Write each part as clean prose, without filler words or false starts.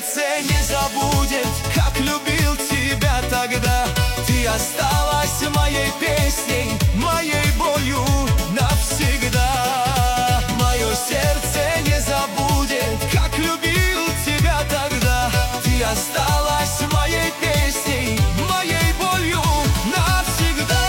сердце не забудет, как любил тебя тогда. Ты осталась моей песней, моей болью навсегда. Мое сердце не забудет, как любил тебя тогда. Ты осталась моей песней, моей болью навсегда.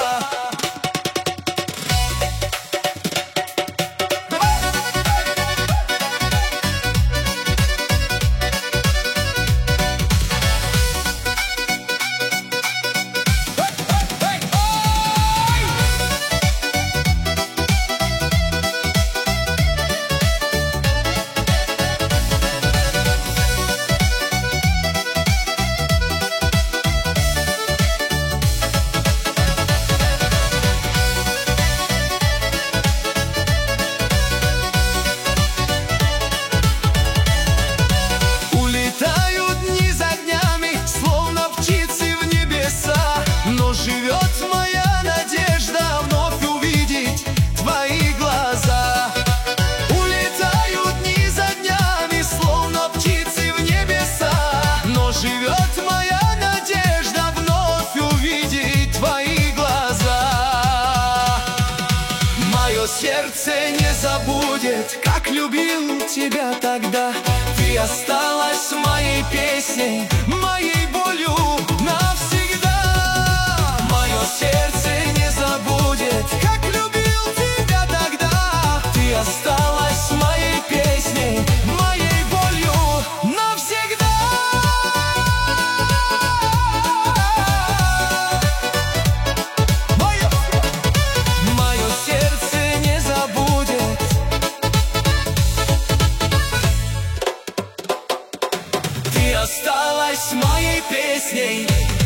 Живет моя надежда вновь увидеть твои глаза. Улетают дни за днями, словно птицы в небеса. Но живет моя надежда вновь увидеть твои глаза. Мое сердце не забудет, как любил тебя тогда. Ты осталась моей песней, моей болью навсегда. Сердце не забудет, как любил тебя тогда. Ты осталась моей песней, моей болью навсегда. Мое сердце не забудет. Ты осталась моей песней,